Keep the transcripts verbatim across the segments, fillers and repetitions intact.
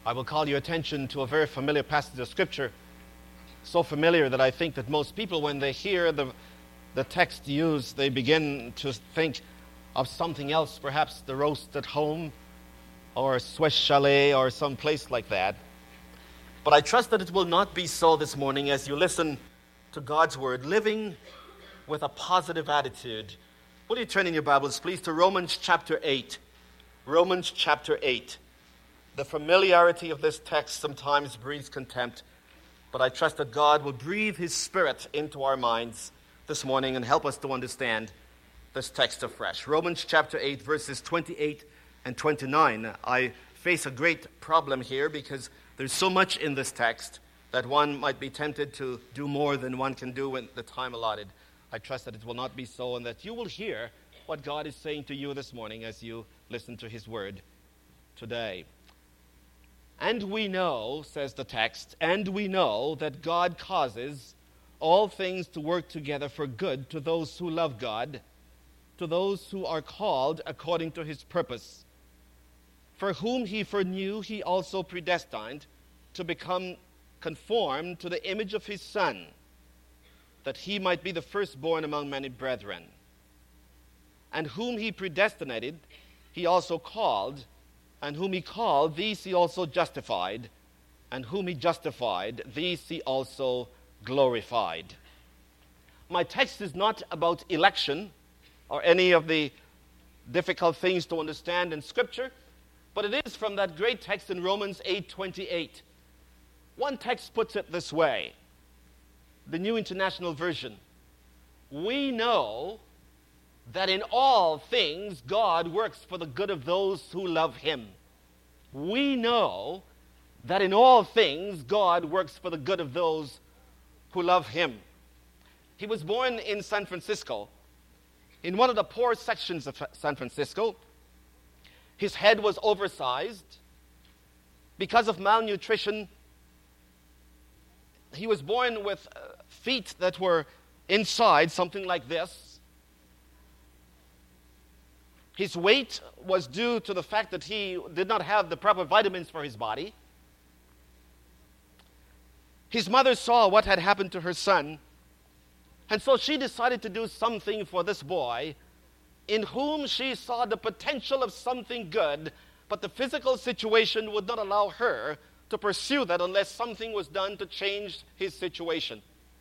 I will call your attention to a very familiar passage of Scripture, so familiar that I think that most people, when they hear the, the text used, they begin to think of something else, perhaps the roast at home, or Swiss chalet, or some place like that. But I trust that it will not be so this morning as you listen to God's Word, living with a positive attitude. Will you turn in your Bibles, please, to Romans chapter eight. Romans chapter eight. The familiarity of this text sometimes breeds contempt, but I trust that God will breathe His Spirit into our minds this morning and help us to understand this text afresh. Romans chapter eight, verses twenty-eight and twenty-nine. I face a great problem here because there's so much in this text that one might be tempted to do more than one can do in the time allotted. I trust that it will not be so and that you will hear what God is saying to you this morning as you listen to His Word today. And we know, says the text, and we know that God causes all things to work together for good to those who love God, to those who are called according to His purpose. For whom He foreknew, He also predestined to become conformed to the image of His Son, that He might be the firstborn among many brethren. And whom He predestinated, He also called, and whom He called, these He also justified, and whom He justified, these He also glorified. My text is not about election or any of the difficult things to understand in Scripture, but it is from that great text in Romans eight twenty-eight. One text puts it this way, the New International Version. We know that in all things God works for the good of those who love Him. We know that in all things God works for the good of those who love Him. He was born in San Francisco, in one of the poor sections of San Francisco. His head was oversized. Because of malnutrition, he was born with feet that were inside, something like this. His weight was due to the fact that he did not have the proper vitamins for his body. His mother saw what had happened to her son, and so she decided to do something for this boy in whom she saw the potential of something good, but the physical situation would not allow her to pursue that unless something was done to change his situation.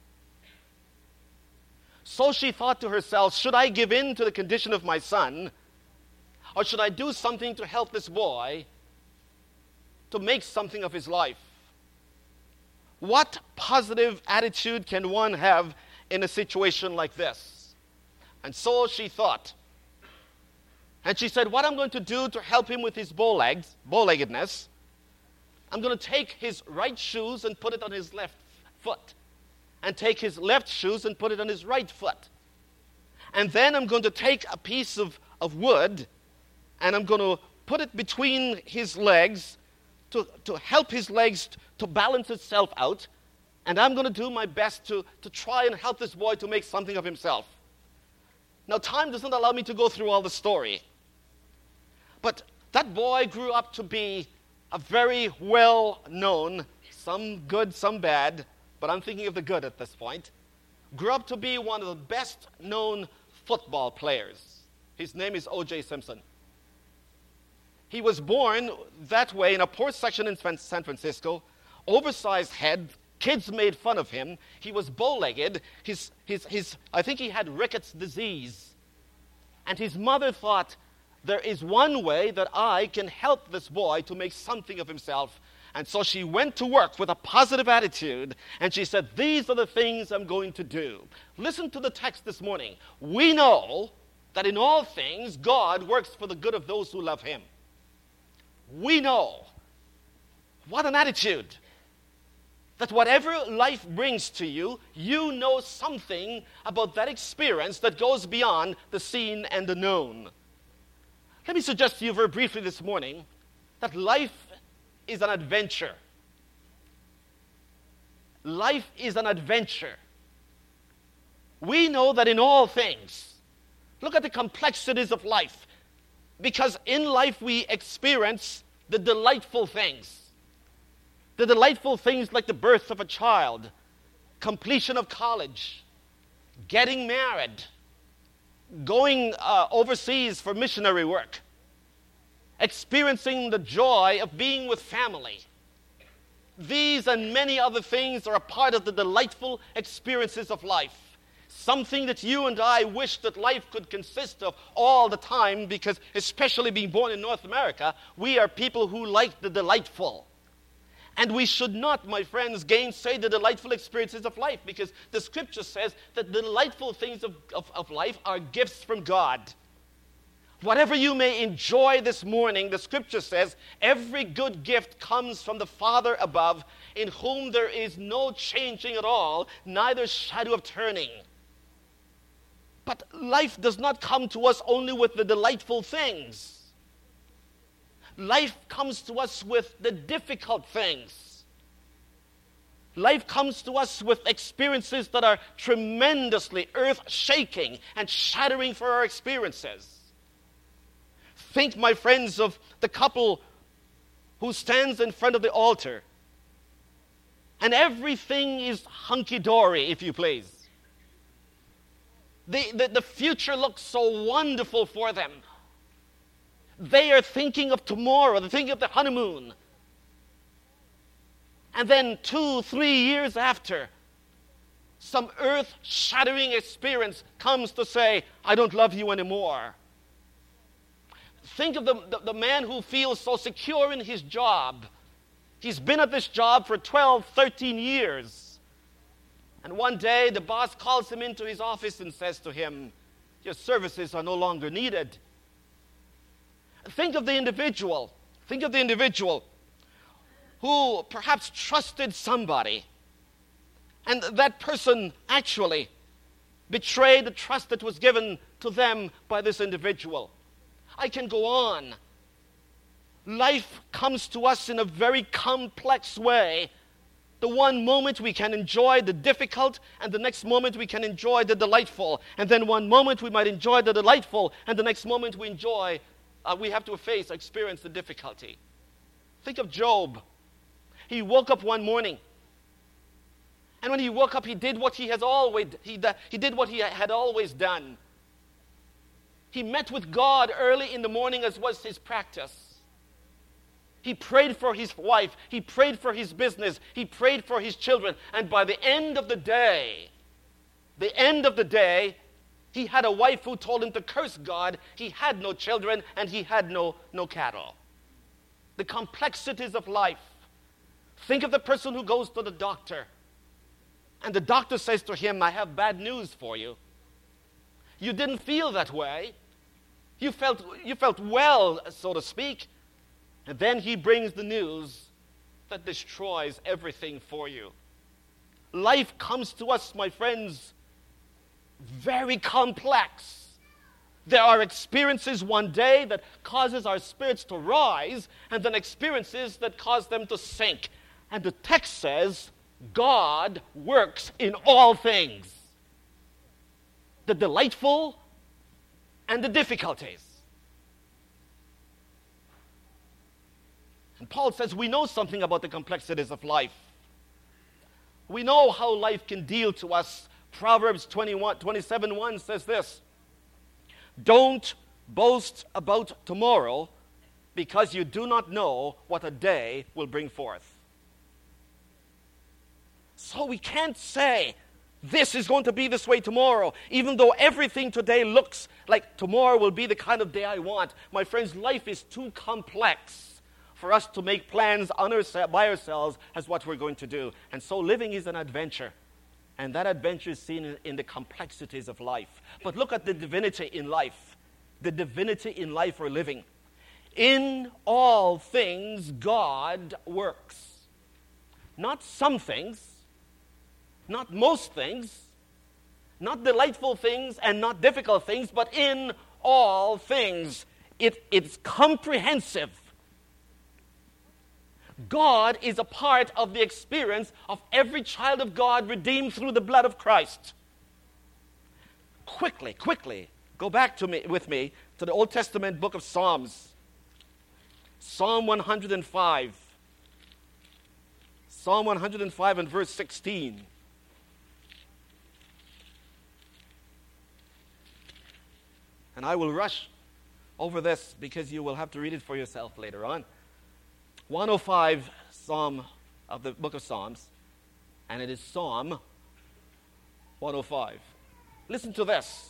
So she thought to herself, should I give in to the condition of my son, or should I do something to help this boy to make something of his life? What positive attitude can one have in a situation like this? And so she thought. And she said, what I'm going to do to help him with his bow-legs, bow-leggedness, I'm going to take his right shoes and put it on his left foot, and take his left shoes and put it on his right foot. And then I'm going to take a piece of, of wood, and I'm going to put it between his legs to, to help his legs to balance itself out. And I'm going to do my best to, to try and help this boy to make something of himself. Now, time does not allow me to go through all the story. But that boy grew up to be a very well-known, some good, some bad, but I'm thinking of the good at this point, grew up to be one of the best-known football players. His name is O J Simpson. He was born that way in a poor section in San Francisco, oversized head. Kids made fun of him. He was bow-legged. His, his, his, I think he had rickets disease. And his mother thought, there is one way that I can help this boy to make something of himself. And so she went to work with a positive attitude, and she said, these are the things I'm going to do. Listen to the text this morning. We know that in all things God works for the good of those who love Him. We know. What an attitude. That whatever life brings to you, you know something about that experience that goes beyond the seen and the known. Let me suggest to you very briefly this morning that life is an adventure. Life is an adventure. We know that in all things, look at the complexities of life. Because in life we experience the delightful things. The delightful things like the birth of a child, completion of college, getting married, going uh, overseas for missionary work, experiencing the joy of being with family. These and many other things are a part of the delightful experiences of life. Something that you and I wish that life could consist of all the time, because especially being born in North America, we are people who like the delightful. And we should not, my friends, gainsay the delightful experiences of life, because the Scripture says that the delightful things of, of, of life are gifts from God. Whatever you may enjoy this morning, the Scripture says, every good gift comes from the Father above, in whom there is no changing at all, neither shadow of turning. But life does not come to us only with the delightful things. Life comes to us with the difficult things. Life comes to us with experiences that are tremendously earth-shaking and shattering for our experiences. Think, my friends, of the couple who stands in front of the altar, and everything is hunky-dory, if you please. The, the, the future looks so wonderful for them. They are thinking of tomorrow. They're thinking of the honeymoon. And then two, three years after, some earth-shattering experience comes to say, I don't love you anymore. Think of the, the, the man who feels so secure in his job. He's been at this job for twelve, thirteen years. And one day, the boss calls him into his office and says to him, your services are no longer needed. Think of the individual. Think of the individual who perhaps trusted somebody, and that person actually betrayed the trust that was given to them by this individual. I can go on. Life comes to us in a very complex way. The one moment we can enjoy the difficult, and the next moment we can enjoy the delightful. And then one moment we might enjoy the delightful, and the next moment we enjoy Uh, we have to face, experience the difficulty. Think of Job. He woke up one morning, and when he woke up, he did what he has always he, he did what he had always done. He met with God early in the morning, as was his practice. He prayed for his wife. He prayed for his business. He prayed for his children. And by the end of the day, the end of the day, he had a wife who told him to curse God. He had no children, and he had no, no cattle. The complexities of life. Think of the person who goes to the doctor, and the doctor says to him, I have bad news for you. You didn't feel that way. You felt, you felt well, so to speak. And then he brings the news that destroys everything for you. Life comes to us, my friends, very complex. There are experiences one day that causes our spirits to rise, and then experiences that cause them to sink. And the text says, God works in all things, the delightful and the difficulties. And Paul says we know something about the complexities of life. We know how life can deal to us. Proverbs twenty-one, twenty-seven one says this, don't boast about tomorrow, because you do not know what a day will bring forth. So we can't say, this is going to be this way tomorrow, even though everything today looks like tomorrow will be the kind of day I want. My friends, life is too complex for us to make plans on our, by ourselves as what we're going to do. And so living is an adventure. And that adventure is seen in, in the complexities of life. But look at the divinity in life. The divinity in life we're living. In all things, God works. Not some things, not most things, not delightful things and not difficult things, but in all things. It, it's comprehensive. God is a part of the experience of every child of God redeemed through the blood of Christ. Quickly, quickly, go back to me with me to the Old Testament book of Psalms. Psalm one hundred five. Psalm one hundred five and verse sixteen. And I will rush over this because you will have to read it for yourself later on. one oh five, Psalm of the book of Psalms, and it is Psalm one oh five. Listen to this.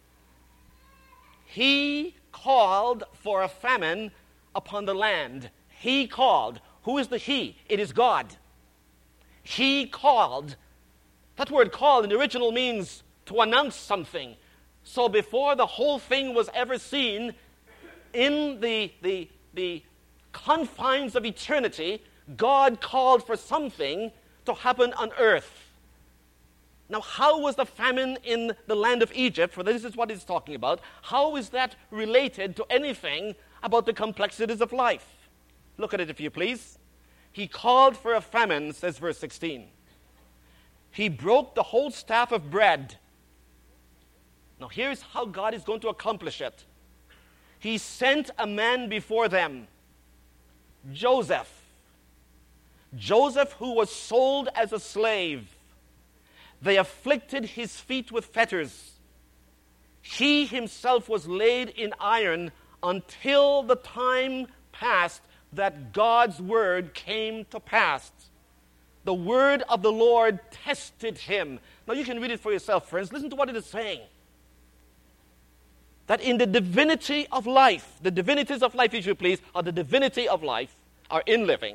He called for a famine upon the land. He called. Who is the he? It is God. He called. That word called in the original means to announce something. So before the whole thing was ever seen, in the, the, the confines of eternity, God called for something to happen on earth. Now, how was the famine in the land of Egypt, for this is what it's talking about, how is that related to anything about the complexities of life? Look at it, if you please. He called for a famine, says verse sixteen. He broke the whole staff of bread. Now, here's how God is going to accomplish it. He sent a man before them, Joseph. Joseph, who was sold as a slave. They afflicted his feet with fetters. He himself was laid in iron until the time passed that God's word came to pass. The word of the Lord tested him. Now you can read it for yourself, friends. Listen to what it is saying. That in the divinity of life, the divinities of life, if you please, or the divinity of life, are in living.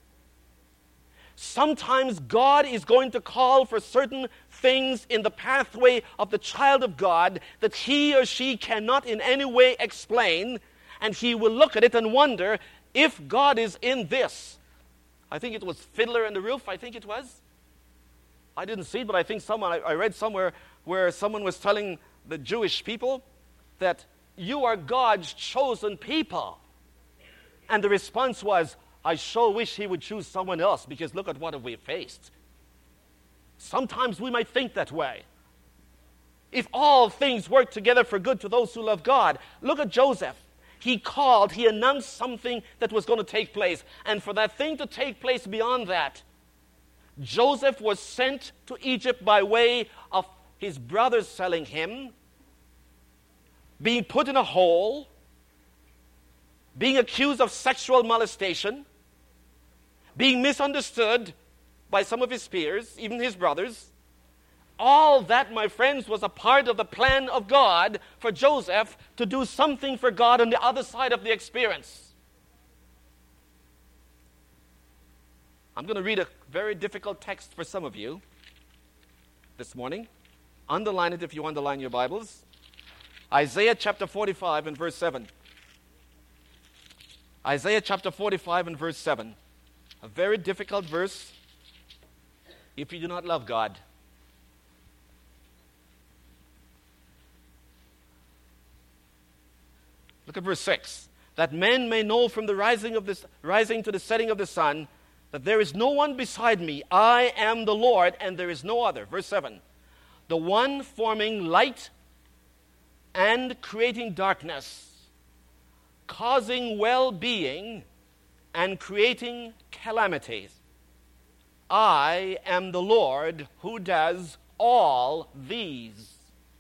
Sometimes God is going to call for certain things in the pathway of the child of God that he or she cannot in any way explain, and he will look at it and wonder if God is in this. I think it was Fiddler on the Roof, I think it was. I didn't see it, but I think someone, I, I read somewhere where someone was telling the Jewish people that you are God's chosen people. And the response was, I sure wish he would choose someone else, because look at what we faced. Sometimes we might think that way. If all things work together for good to those who love God, look at Joseph. He called, he announced something that was going to take place. And for that thing to take place beyond that, Joseph was sent to Egypt by way of his brothers selling him, being put in a hole, being accused of sexual molestation, being misunderstood by some of his peers, even his brothers. All that, my friends, was a part of the plan of God for Joseph to do something for God on the other side of the experience. I'm going to read a very difficult text for some of you this morning. Underline it if you underline your Bibles. Isaiah chapter forty-five and verse seven. Isaiah chapter forty-five and verse seven. A very difficult verse if you do not love God. Look at verse six. That men may know from the rising of this rising to the setting of the sun that there is no one beside me. I am the Lord, and there is no other. Verse seven. The one forming light and creating darkness, causing well-being and creating calamities. I am the Lord who does all these.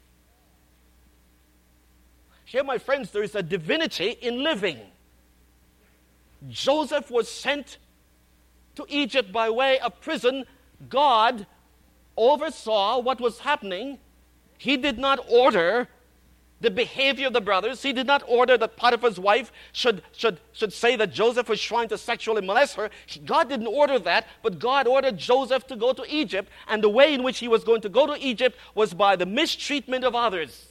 Here, my friends, there is a divinity in living. Joseph was sent to Egypt by way of prison. God oversaw what was happening. He did not order the behavior of the brothers. He did not order that Potiphar's wife should, should, should say that Joseph was trying to sexually molest her. He, God didn't order that, but God ordered Joseph to go to Egypt, and the way in which he was going to go to Egypt was by the mistreatment of others.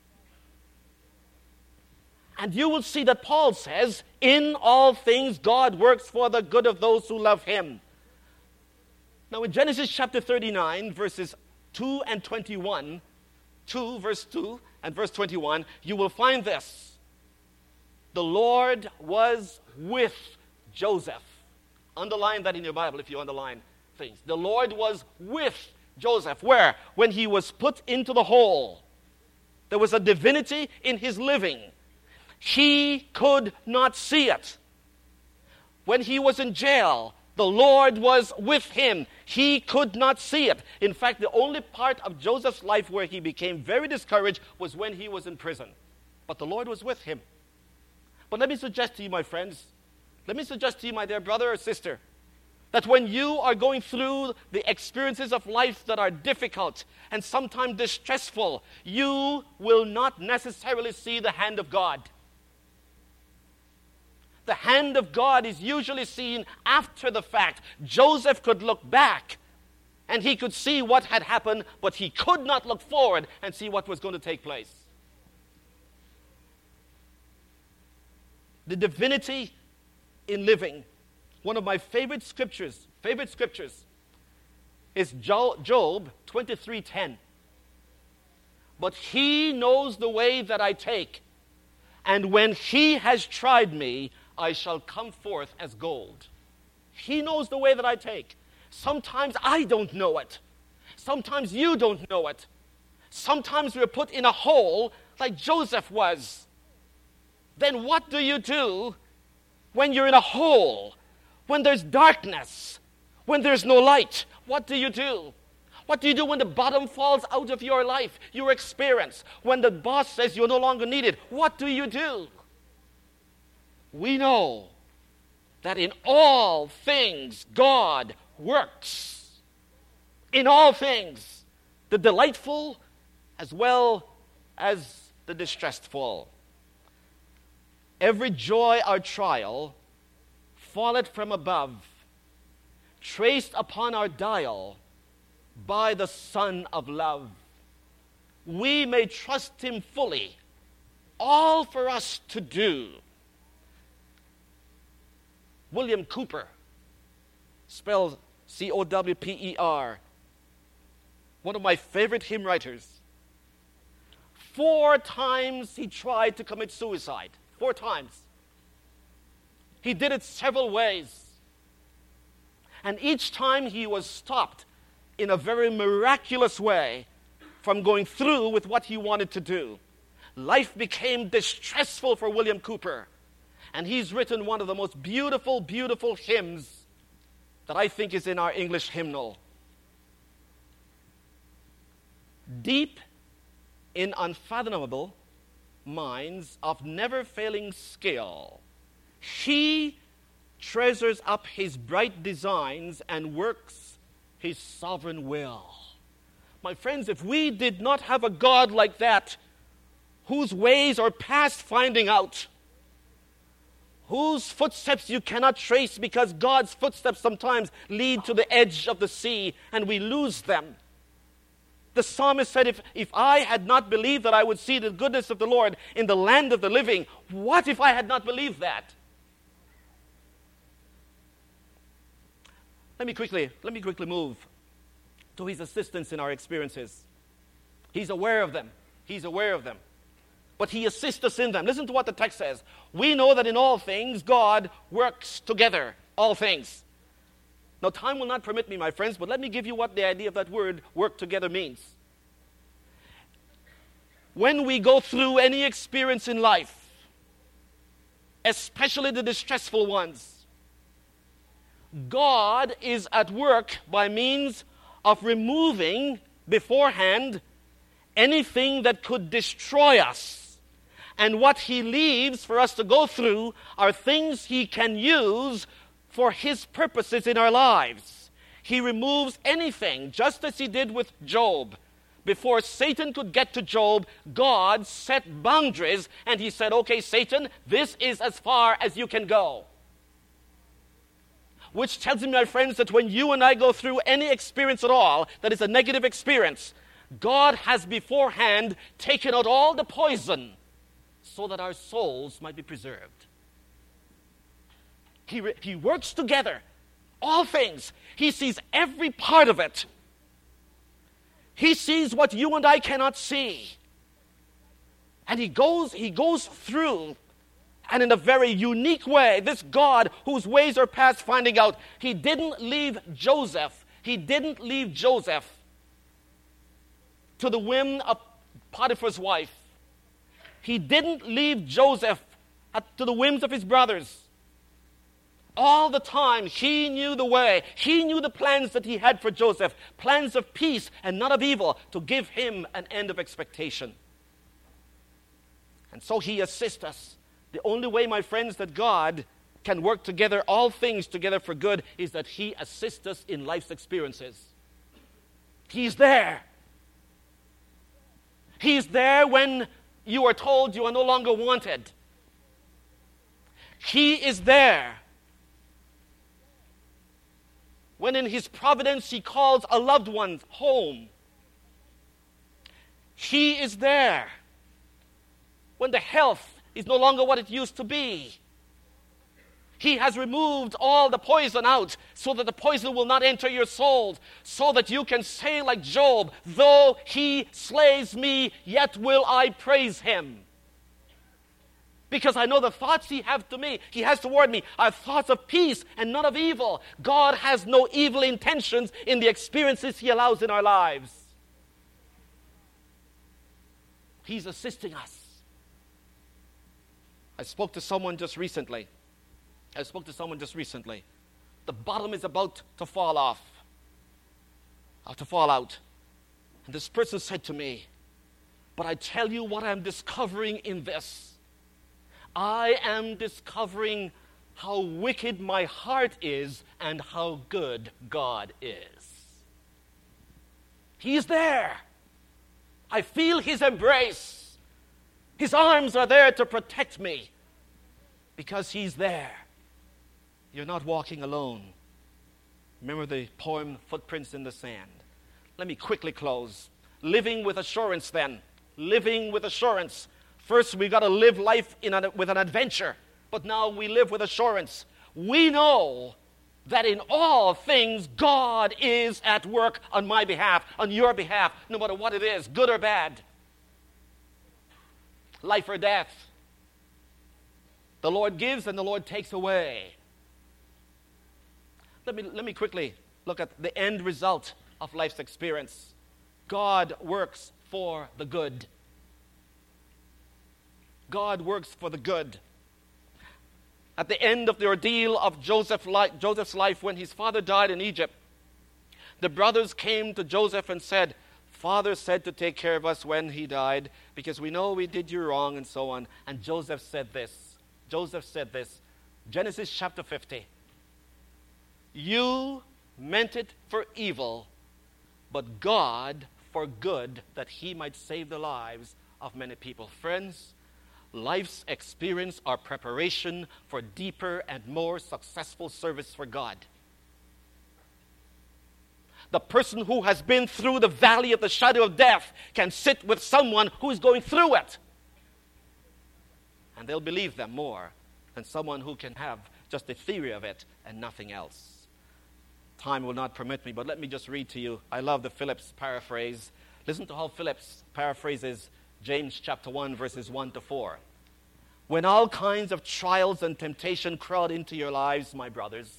And you will see that Paul says, in all things God works for the good of those who love him. Now in Genesis chapter thirty-nine, verses two and twenty-one, two, verse two, and verse twenty-one, you will find this. The Lord was with Joseph. Underline that in your Bible if you underline things. The Lord was with Joseph. Where? When he was put into the hole. There was a divinity in his living. He could not see it. When he was in jail, The Lord was with him. He could not see it. In fact, the only part of Joseph's life where he became very discouraged was when he was in prison. But the Lord was with him. But let me suggest to you, my friends, let me suggest to you, my dear brother or sister, that when you are going through the experiences of life that are difficult and sometimes distressful, you will not necessarily see the hand of God. The hand of God is usually seen after the fact. Joseph could look back and he could see what had happened, but he could not look forward and see what was going to take place. The divinity in living. One of my favorite scriptures, favorite scriptures, is Job twenty-three ten. But he knows the way that I take, and when he has tried me, I shall come forth as gold. He knows the way that I take. Sometimes I don't know it. Sometimes you don't know it. Sometimes we're put in a hole like Joseph was. Then what do you do when you're in a hole? When there's darkness, when there's no light, what do you do? What do you do when the bottom falls out of your life, your experience? When the boss says you're no longer needed, what do you do? We know that in all things God works. In all things, the delightful as well as the distressful. Every joy or trial falleth from above, traced upon our dial by the Son of Love. We may trust him fully, all for us to do. William Cowper, spelled C O W P E R, one of my favorite hymn writers. Four times he tried to commit suicide. Four times. He did it several ways. And each time he was stopped in a very miraculous way from going through with what he wanted to do. Life became distressful for William Cowper. And he's written one of the most beautiful, beautiful hymns that I think is in our English hymnal. Deep in unfathomable minds of never-failing skill, he treasures up his bright designs and works his sovereign will. My friends, if we did not have a God like that, whose ways are past finding out, whose footsteps you cannot trace because God's footsteps sometimes lead to the edge of the sea and we lose them. The psalmist said, if, if I had not believed that I would see the goodness of the Lord in the land of the living, what if I had not believed that? Let me quickly, let me quickly move to his assistance in our experiences. He's aware of them. He's aware of them. But he assists us in them. Listen to what the text says. We know that in all things God works together. All things. Now, time will not permit me, my friends, but let me give you what the idea of that word work together means. When we go through any experience in life, especially the distressful ones, God is at work by means of removing beforehand anything that could destroy us. And what he leaves for us to go through are things he can use for his purposes in our lives. He removes anything, just as he did with Job. Before Satan could get to Job, God set boundaries and he said, okay, Satan, this is as far as you can go. Which tells me, my friends, that when you and I go through any experience at all that is a negative experience, God has beforehand taken out all the poison so that our souls might be preserved. He, re- he works together, all things. He sees every part of it. He sees what you and I cannot see. And he goes, he goes through, and in a very unique way, this God whose ways are past finding out, he didn't leave Joseph, he didn't leave Joseph to the whim of Potiphar's wife. He didn't leave Joseph at, to the whims of his brothers. All the time, he knew the way. He knew the plans that he had for Joseph, plans of peace and not of evil, to give him an end of expectation. And so he assists us. The only way, my friends, that God can work together, all things together for good, is that he assists us in life's experiences. He's there. He's there when you are told you are no longer wanted. He is there when in his providence he calls a loved one home. He is there when the health is no longer what it used to be. He has removed all the poison out so that the poison will not enter your soul, so that you can say like Job, though he slays me, yet will I praise him. Because I know the thoughts he has to me, he has toward me, are thoughts of peace and not of evil. God has no evil intentions in the experiences he allows in our lives. He's assisting us. I spoke to someone just recently. I spoke to someone just recently. The bottom is about to fall off, uh, to fall out. And this person said to me, but I tell you what I'm discovering in this. I am discovering how wicked my heart is and how good God is. He's there. I feel his embrace. His arms are there to protect me because he's there. You're not walking alone. Remember the poem, Footprints in the Sand. Let me quickly close. Living with assurance then. Living with assurance. First, we've got to live life in a, with an adventure. But now we live with assurance. We know that in all things, God is at work on my behalf, on your behalf, no matter what it is, good or bad. Life or death. The Lord gives and the Lord takes away. Let me, let me quickly look at the end result of life's experience. God works for the good. God works for the good. At the end of the ordeal of Joseph li- Joseph's life, when his father died in Egypt, the brothers came to Joseph and said, Father said to take care of us when he died, because we know we did you wrong, and so on. And Joseph said this. Joseph said this. Genesis chapter fifty. You meant it for evil, but God for good, that he might save the lives of many people. Friends, life's experience are preparation for deeper and more successful service for God. The person who has been through the valley of the shadow of death can sit with someone who is going through it. And they'll believe them more than someone who can have just a theory of it and nothing else. Time will not permit me, but let me just read to you. I love the Phillips paraphrase. Listen to how Phillips paraphrases James chapter one, verses one to four. When all kinds of trials and temptation crowd into your lives, my brothers,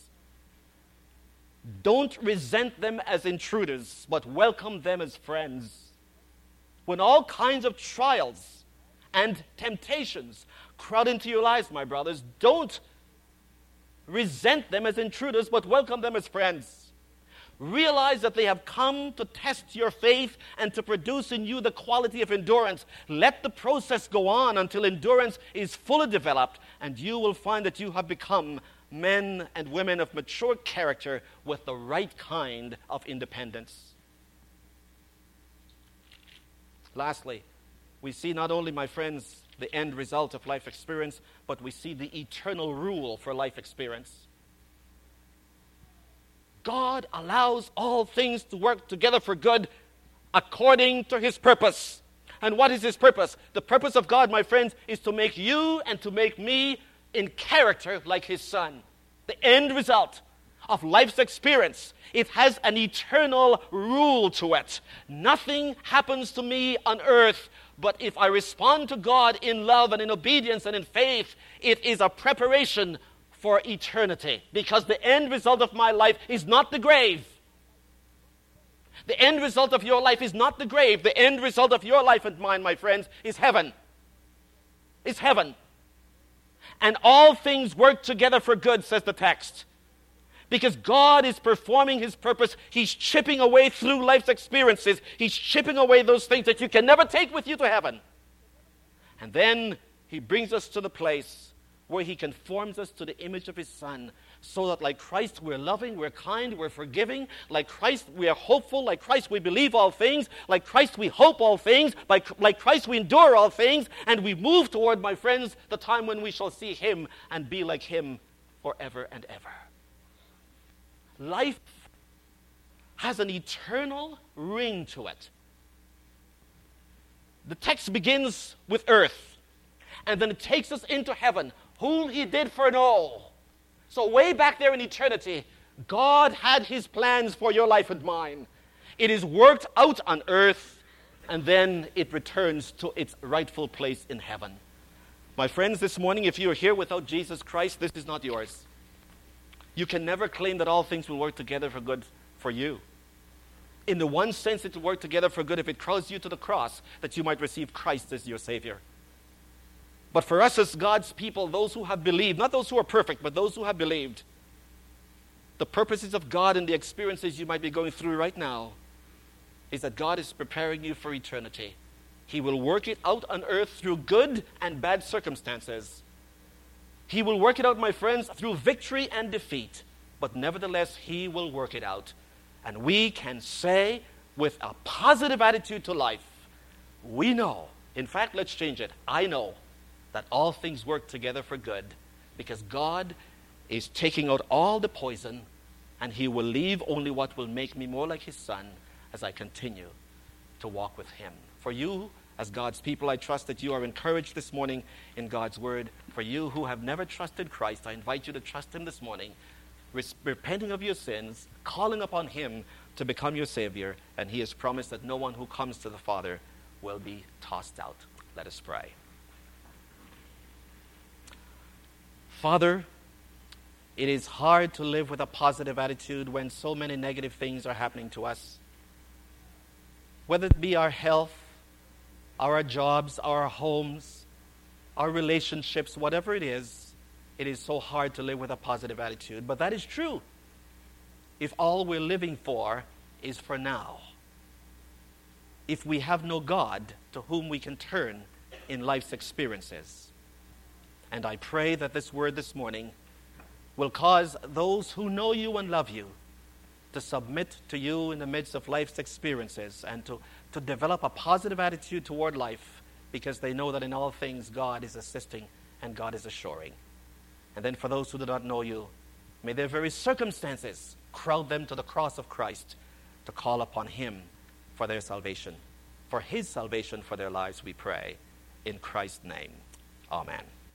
don't resent them as intruders, but welcome them as friends. When all kinds of trials and temptations crowd into your lives, my brothers, don't resent them as intruders, but welcome them as friends. Realize that they have come to test your faith and to produce in you the quality of endurance. Let the process go on until endurance is fully developed, and you will find that you have become men and women of mature character with the right kind of independence. Lastly, we see not only, my friends, the end result of life experience, but we see the eternal rule for life experience. God allows all things to work together for good according to his purpose. And what is his purpose? The purpose of God, my friends, is to make you and to make me in character like his son. The end result of life's experience, it has an eternal rule to it. Nothing happens to me on earth, but if I respond to God in love and in obedience and in faith, it is a preparation for eternity. Because the end result of my life is not the grave. The end result of your life is not the grave. The end result of your life and mine, my friends, is heaven. Is heaven. And all things work together for good, says the text. Because God is performing his purpose. He's chipping away through life's experiences. He's chipping away those things that you can never take with you to heaven. And then he brings us to the place where he conforms us to the image of his Son, so that like Christ we're loving, we're kind, we're forgiving. Like Christ we are hopeful. Like Christ we believe all things. Like Christ we hope all things. Like, like Christ we endure all things. And we move toward, my friends, the time when we shall see him and be like him forever and ever. Life has an eternal ring to it. The text begins with earth, and then it takes us into heaven, whom he did foreknow. So way back there in eternity, God had his plans for your life and mine. It is worked out on earth, and then it returns to its rightful place in heaven. My friends, this morning, if you are here without Jesus Christ, this is not yours. You can never claim that all things will work together for good for you. In the one sense, it will work together for good if it calls you to the cross, that you might receive Christ as your Savior. But for us as God's people, those who have believed, not those who are perfect, but those who have believed, the purposes of God and the experiences you might be going through right now is that God is preparing you for eternity. He will work it out on earth through good and bad circumstances. He will work it out, my friends, through victory and defeat. But nevertheless, he will work it out. And we can say with a positive attitude to life, we know, in fact, let's change it. I know that all things work together for good, because God is taking out all the poison, and he will leave only what will make me more like his Son as I continue to walk with him. For you, as God's people, I trust that you are encouraged this morning in God's word. For you who have never trusted Christ, I invite you to trust him this morning, repenting of your sins, calling upon him to become your Savior, and he has promised that no one who comes to the Father will be tossed out. Let us pray. Father, it is hard to live with a positive attitude when so many negative things are happening to us. Whether it be our health, our jobs, our homes, our relationships, whatever it is, it is so hard to live with a positive attitude. But that is true if all we're living for is for now. If we have no God to whom we can turn in life's experiences. And I pray that this word this morning will cause those who know you and love you to submit to you in the midst of life's experiences, and to, to develop a positive attitude toward life, because they know that in all things God is assisting and God is assuring. And then for those who do not know you, may their very circumstances crowd them to the cross of Christ to call upon him for their salvation. For his salvation for their lives we pray. In Christ's name, amen.